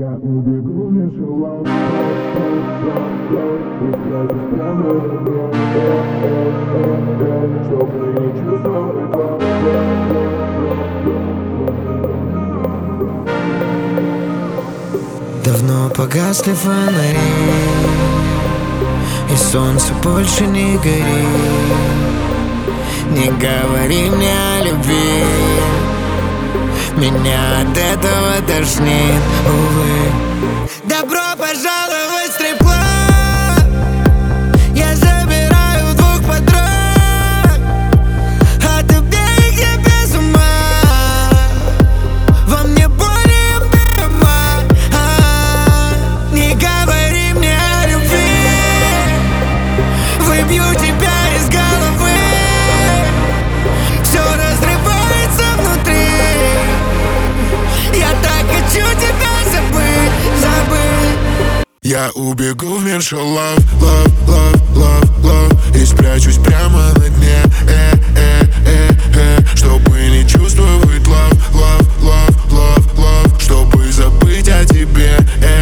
Я убегу в межелом, и спрячусь прямо в рот, чтобы не чувствовать вас. Давно погасли фонари, и солнце больше не горит. Не говори мне о любви, меня от этого тошнит, увы. Добро пожаловать в стрип-клуб. Я забираю двух подруг, от обеих я без ума. Во мне более дыма. Не говори мне о любви, выбью тебя из головы. Все разрывается внутри. Я так хочу тебя забыть. Я убегу в мир шоу love, и спрячусь прямо на дне, чтобы не чувствовать love, чтобы забыть о тебе,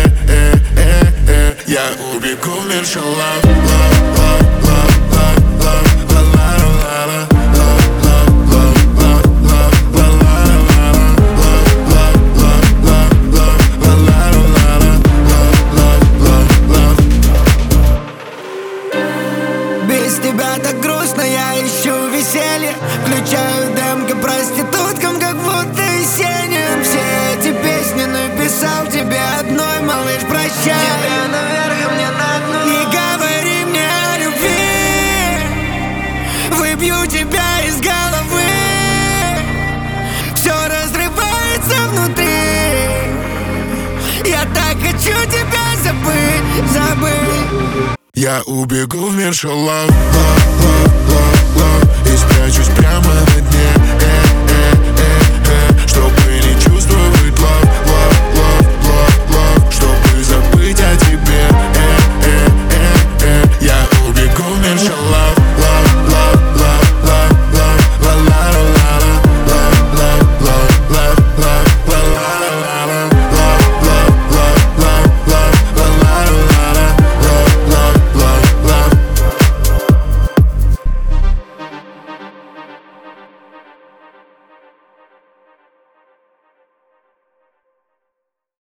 Я убегу в мир шоу love. Без тебя так грустно, я ищу веселье. Включаю демки проституткам, как будто весенним. Все эти песни написал тебе одной, малыш, прощай. Тебя наверх, мне на дно. Не говори мне о любви, выбью тебя из головы. Все разрывается внутри. Я так хочу тебя забыть. Я убегу в мир шоу love, и спрячусь прямо на дне.